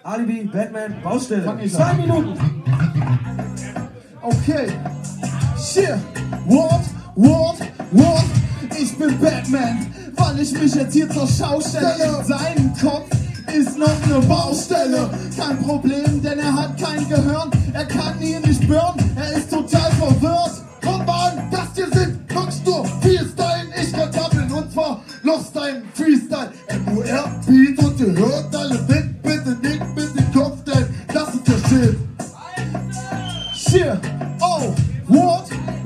Alibi, Batman, Baustelle. Fang ich 2 an. Minuten. Okay. Shit. What? Ich bin Batman, weil ich mich jetzt hier zur Schau stelle. Sein Kopf ist noch eine Baustelle. Kein Problem, denn er hat kein Gehirn. Er kann hier nicht burnen, er ist total verwirrt. Guck mal an, das hier sind Kunststoff, Freestyle. Ich kann babbeln und zwar Lost ein Freestyle. MOR, Beat und ihr hört alle mit. Bitte nicht mit dem Kopf, denn das ist der Shit. Shit. Oh, what?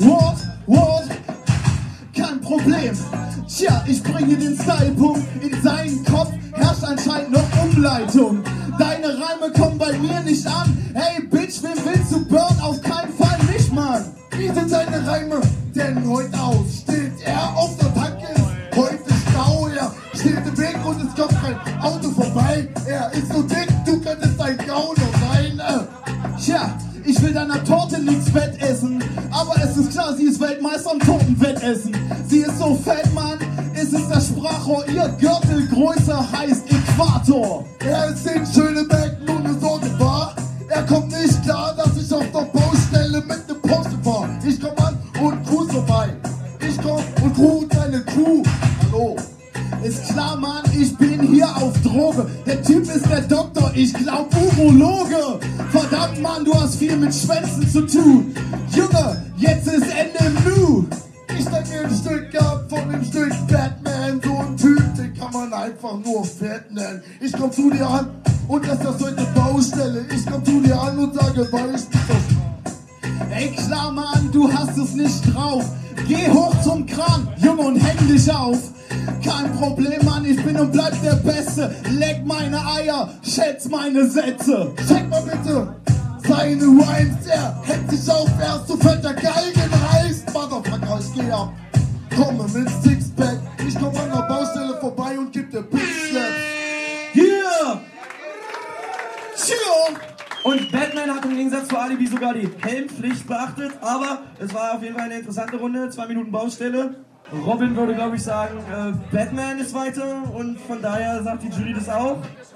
Kein Problem. Tja, ich bringe den Stylepunkt. In seinen Kopf herrscht anscheinend noch Umleitung. Deine Reime kommen bei mir nicht an. Hey Bitch, wen willst du burn? Auf keinen Fall nicht, Mann. Wie sind deine Reime denn heute aus? Steht er auf der Tanke? Ist heute Stau, er steht im Weg und es kommt kein Auto vorbei. Er ist so dick, du könntest ein Gauner sein. Tja, ich will deiner Torte nichts Fett essen, aber es ist klar, sie ist Weltmeister am Tortenwettessen. Sie ist so fett, Mann, es ist das Sprachrohr, ihr Gürtelgröße heißt Äquator. Er ist in Schönebeck, nur eine Sorge war. Er kommt nicht klar, dass ich auf der Baustelle mit dem Porsche fahr. Ich komm an und cruise vorbei. Ich komm und cruise deine Crew. Hallo. Ist klar, Mann, ich bin hier auf Droge. Der Typ ist der Doktor, ich glaub Urologe. Verdammt, Mann, du hast viel mit Schwänzen zu tun. Junge, jetzt ist Ende im Nu. Ich denk mir ein Stück ab von dem Stück Batman. So ein Typ, den kann man einfach nur fett nennen. Ich komm zu dir an und das ist heute Baustelle. Ich komm zu dir an und sage, weil ich nicht so. Ey, klar, Mann, du hast es nicht drauf. Geh hoch zum Kran, Junge, und häng dich auf. Kein Problem, Mann, ich bin und bleib der Beste. Leck meine Eier, schätz meine Sätze. Check mal bitte seine Rhymes, er hängt sich auf, er ist so fetter Geigenreiß. Motherfucker, ich geh ab, komme mit Sixpack. Ich komm an der Baustelle vorbei und geb dir Bitch Slaps. Hier! Tja! Und Batman hat im Gegensatz zu Alibi sogar die Helmpflicht beachtet, aber es war auf jeden Fall eine interessante Runde, 2 Minuten Baustelle. Robin würde, glaube ich, sagen, Batman ist weiter und von daher sagt die Jury das auch.